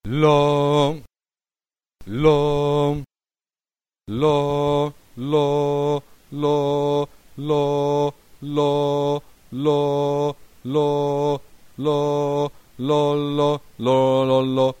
lo, lo, lo, lo, lo, lo, lo, lo, lo, lo, lo, lo,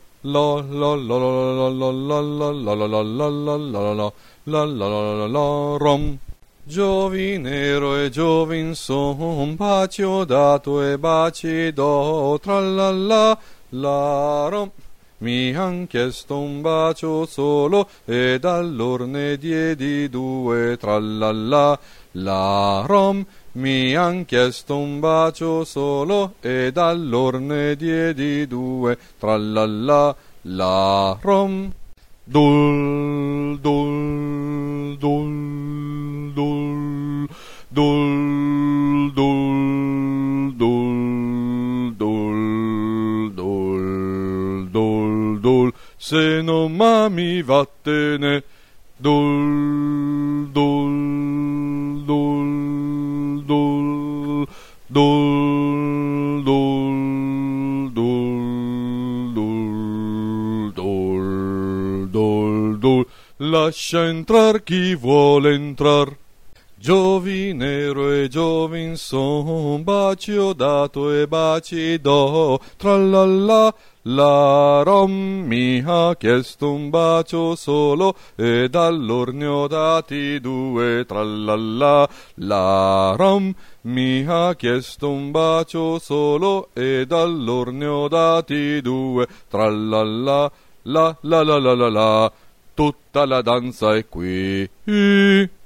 rom. Giovinero e giovin son, bacio dato e baci do, trallalla, la rom. Mi han chiesto un bacio solo ed allor ne diedi due, trallalla, la rom. Mi han chiesto un bacio solo ed allor ne diedi due, trallalla, la rom. Dul, dul, dul, dul, dul, dul, dul, dul, dul, dul, dul, se non m'ami vattene, dul, dul, dul, dul, dul, dul, dul, dul, dul, dul, lascia entrar chi vuole entrar. Giovinero e giovin son, bacio dato e baci do, trallalla, la rom. Mi ha chiesto un bacio solo ed allor ne ho dati due, trallalla, la rom. Mi ha chiesto un bacio solo ed allor ne ho dati due, trallalla, la la la la la la. Tutta la danza è qui.